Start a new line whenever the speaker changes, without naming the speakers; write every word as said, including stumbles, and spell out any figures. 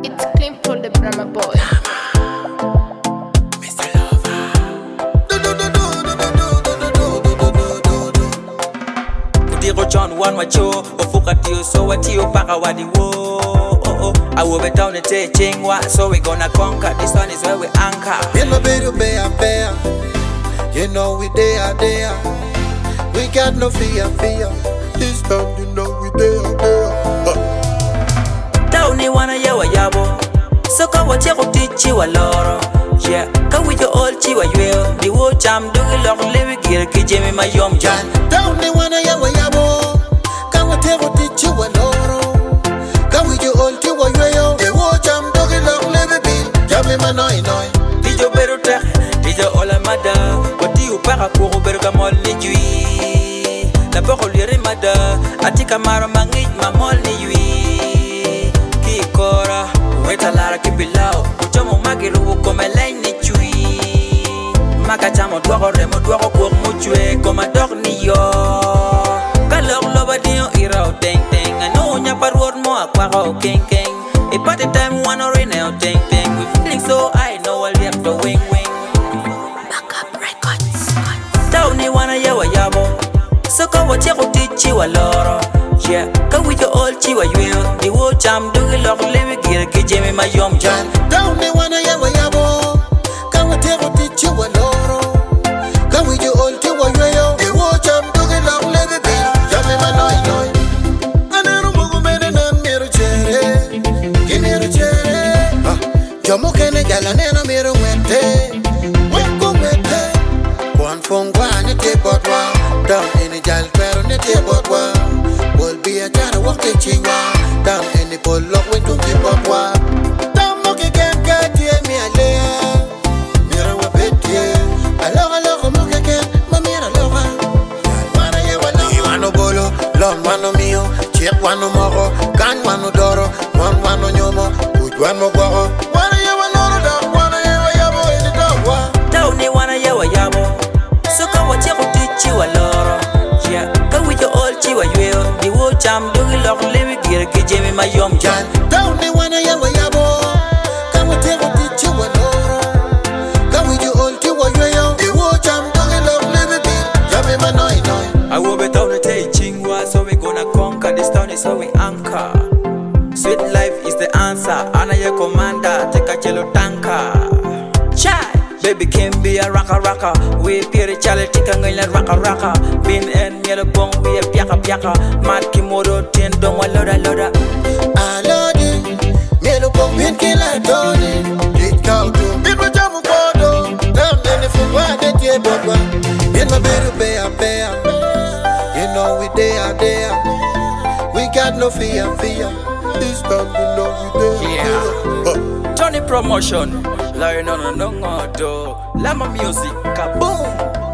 It's clean for the drama boy.
Mister Lover. Do do do do do do do do do do do do. Kutiko John one macho, ofuka tiyo so watiyo paka wadi wo. Oh oh, I will be down the te chingwa, so we gonna conquer. This one is where we anchor.
You know baby bear bear, you know we there there. We got no fear fear. This time you know we there there.
Ni wana yawa yabo so ka wache ko tichi wa loro yeah ka wi jo ol chi wa ywe di wo cham du lok lewi gir ki jemi ma yom jan
down ni wana yawa yabo ka wache ko tichi wa loro ka wi jo ol chi wa ywe yo di wo cham du lok lewi bil jami ma noi noi
di jo beru ta di jo ola mada ko ti u para ko beru ka mol ni jui la ba ko lire mada atika maro mangi ma mol ni jui Kora, weta lara kibilao Uchomo magiru uko melaini chui Maka chamo duwako remo duwako kuok muchwe Koma dok ni yo Kalok loba diyo ira o teng teng Ano unya paruor mo akwaka o keng keng E party time wano rine o teng teng We feeling so high no I'll have to wing wing
Backup records.
Tau ni wana yawa yabo Soko wache kutichi wa loro Yeah, ka wi jo ol chi wa ywe di wo cham du lok lewi gir ki jemi ma yom jan
down ni wana yawa yabo ka wache ko tichi wa loro ka wi jo ol chi wa ywe yo di wo cham du lok lewi bil jami ma noi noi anero mugu mene nan mero chere kinero chere ah jomo kene jala neno mero wete weko wete kwan fongwa ne te botwa down ni jal pero ne te botwa Bol be a jara walk the chiwa down in the pole lock when to keep up wa down mo ke ken ka tie mi ale mira wa betie alo alo mo ke ken ma mira lo wa para ye wa lo wano bolo lon wano mio chek wano moro kan wano doro mon wano nyomo uj wano goro wana ye wa loro da wana ye wa yabo in the dog wa
down ni wana ye wa yabo so ka wache ko tichi wa loro yeah ka wi jo ol chi wa ywe di wo cham du lok lewi gir ki jemi ma yom jan
down ni wana yawa yabo ka wache ko tichi wa loro ka wi jo ol chi wa ywe yo di wo cham du lok lewi bil jami ma noi noi
I will be down the te chingwa so we gonna conquer this town is how we anchor Sweet life is the answer Ana ye commander take a chelo tanka Chai Baby can be a raka raka We piri chale tika ngaila raka raka Bin en mielo bong we a piaka piaka Mat kimodo ten dong wa loda loda
alodi melo pong bin kila doni dit kauto bin ma jamu kodo down ni fungwa de tie botwa bin ma beru be a be you know we there there we got no fear fear this time you know we there
Yeah.
uh.
Tony Promotion Lion on a no do Lama music kaboom